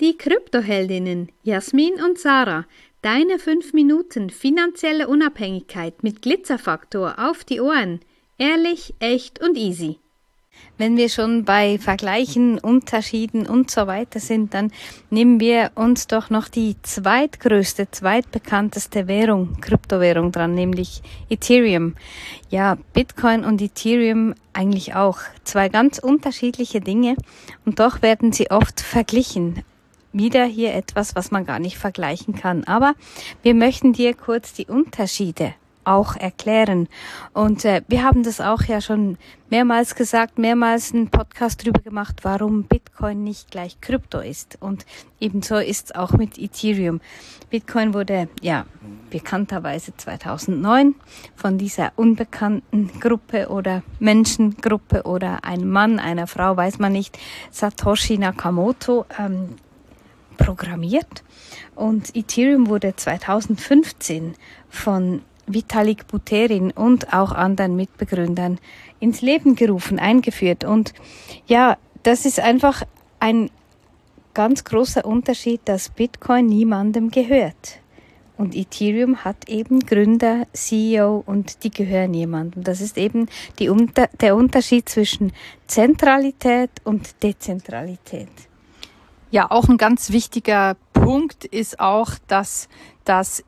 die Kryptoheldinnen Jasmin und Sarah. Deine 5 Minuten finanzielle Unabhängigkeit mit Glitzerfaktor auf die Ohren. Ehrlich, echt und easy. Wenn wir schon bei Vergleichen, Unterschieden und so weiter sind, dann nehmen wir uns doch noch die zweitbekannteste Währung, Kryptowährung dran, nämlich Ethereum. Ja, Bitcoin und Ethereum eigentlich auch. 2 ganz unterschiedliche Dinge und doch werden sie oft verglichen. Wieder hier etwas, was man gar nicht vergleichen kann. Aber wir möchten dir kurz die Unterschiede auch erklären. Und wir haben das auch ja schon mehrmals gesagt, mehrmals einen Podcast drüber gemacht, warum Bitcoin nicht gleich Krypto ist. Und ebenso ist es auch mit Ethereum. Bitcoin wurde ja bekannterweise 2009 von dieser unbekannten Gruppe oder Menschengruppe oder einem Mann, einer Frau, weiß man nicht, Satoshi Nakamoto, programmiert. Und Ethereum wurde 2015 von Vitalik Buterin und auch anderen Mitbegründern ins Leben gerufen, eingeführt. Und ja, das ist einfach ein ganz großer Unterschied, dass Bitcoin niemandem gehört. Und Ethereum hat eben Gründer, CEO und die gehören jemandem. Das ist eben der Unterschied zwischen Zentralität und Dezentralität. Ja, auch ein ganz wichtiger Punkt ist auch, dass das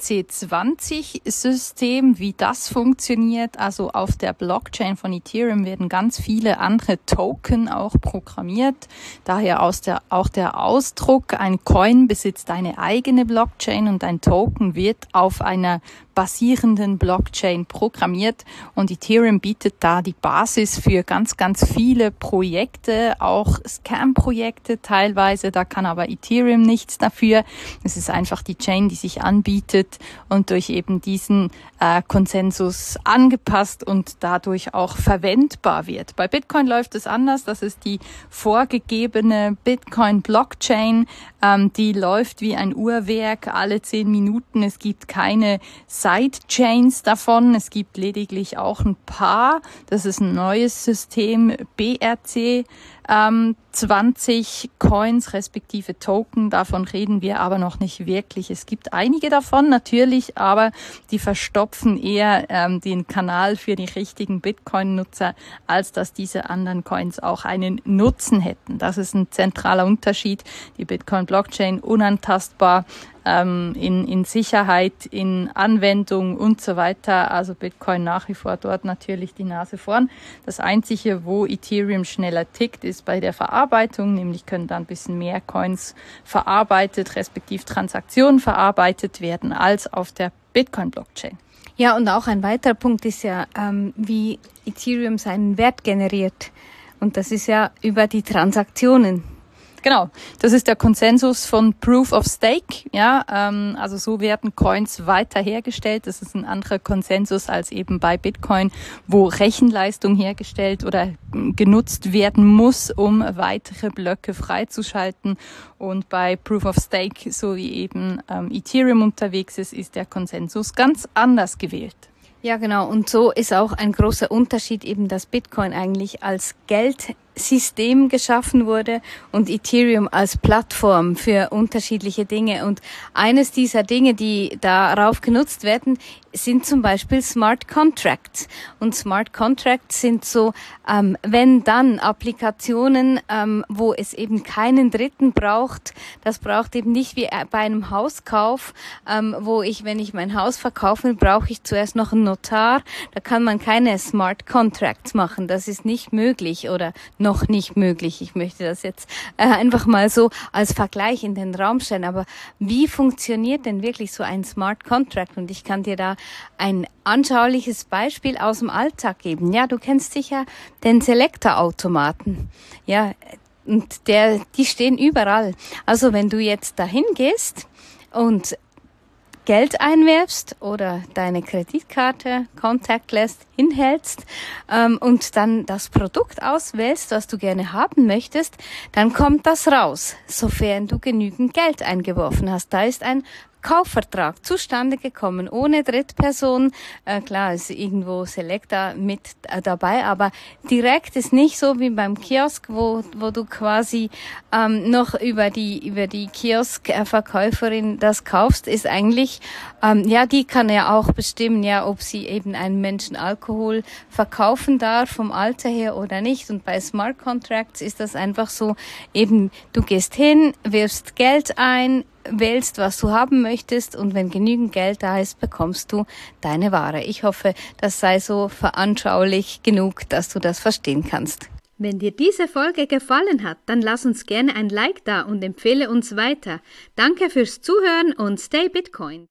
ERC20-System, wie das funktioniert, also auf der Blockchain von Ethereum werden ganz viele andere Token auch programmiert. Daher auch der Ausdruck, ein Coin besitzt eine eigene Blockchain und ein Token wird auf einer basierenden Blockchain programmiert und Ethereum bietet da die Basis für ganz, ganz viele Projekte, auch Scam-Projekte teilweise, da kann aber Ethereum nichts dafür. Es ist einfach die Chain, die sich anbietet und durch eben diesen Konsensus angepasst und dadurch auch verwendbar wird. Bei Bitcoin läuft es anders, das ist die vorgegebene Bitcoin-Blockchain, die läuft wie ein Uhrwerk alle 10 Minuten, es gibt keine Sidechains davon. Es gibt lediglich auch ein paar. Das ist ein neues System, BRC. 20 Coins respektive Token, davon reden wir aber noch nicht wirklich. Es gibt einige davon natürlich, aber die verstopfen eher den Kanal für die richtigen Bitcoin-Nutzer, als dass diese anderen Coins auch einen Nutzen hätten. Das ist ein zentraler Unterschied. Die Bitcoin-Blockchain unantastbar, in Sicherheit, in Anwendung und so weiter. Also Bitcoin nach wie vor dort natürlich die Nase vorn. Das Einzige, wo Ethereum schneller tickt, ist bei der Verarbeitung, nämlich können da ein bisschen mehr Coins verarbeitet, respektive Transaktionen verarbeitet werden, als auf der Bitcoin-Blockchain. Ja, und auch ein weiterer Punkt ist ja, wie Ethereum seinen Wert generiert. Und das ist ja über die Transaktionen. Genau, das ist der Konsensus von Proof of Stake. Ja, also so werden Coins weiter hergestellt. Das ist ein anderer Konsensus als eben bei Bitcoin, wo Rechenleistung hergestellt oder genutzt werden muss, um weitere Blöcke freizuschalten. Und bei Proof of Stake, so wie eben Ethereum unterwegs ist der Konsensus ganz anders gewählt. Ja, genau. Und so ist auch ein großer Unterschied eben, dass Bitcoin eigentlich als Geldsystem geschaffen wurde und Ethereum als Plattform für unterschiedliche Dinge. Und eines dieser Dinge, die darauf genutzt werden, sind zum Beispiel Smart Contracts. Und Smart Contracts sind so, wenn dann Applikationen, wo es eben keinen Dritten braucht. Das braucht eben nicht wie bei einem Hauskauf, wo wenn ich mein Haus verkaufen will, brauche ich zuerst noch einen Notar. Da kann man keine Smart Contracts machen. Das ist nicht möglich oder noch nicht möglich. Ich möchte das jetzt einfach mal so als Vergleich in den Raum stellen. Aber wie funktioniert denn wirklich so ein Smart Contract? Und ich kann dir da ein anschauliches Beispiel aus dem Alltag geben. Ja, du kennst sicher den Selektorautomaten. Ja, und die stehen überall. Also wenn du jetzt dahin gehst und Geld einwirfst oder deine Kreditkarte contactless hinhältst und dann das Produkt auswählst, was du gerne haben möchtest, dann kommt das raus, sofern du genügend Geld eingeworfen hast. Da ist ein Kaufvertrag zustande gekommen, ohne Drittperson. Klar, ist irgendwo Selecta mit dabei, aber direkt ist nicht so wie beim Kiosk, wo du quasi noch über die Kioskverkäuferin das kaufst, ist eigentlich, die kann ja auch bestimmen, ja, ob sie eben einen Menschen Alkohol verkaufen darf, vom Alter her oder nicht. Und bei Smart Contracts ist das einfach so, eben, du gehst hin, wirfst Geld ein, wählst, was du haben möchtest und wenn genügend Geld da ist, bekommst du deine Ware. Ich hoffe, das sei so veranschaulich genug, dass du das verstehen kannst. Wenn dir diese Folge gefallen hat, dann lass uns gerne ein Like da und empfehle uns weiter. Danke fürs Zuhören und stay Bitcoin!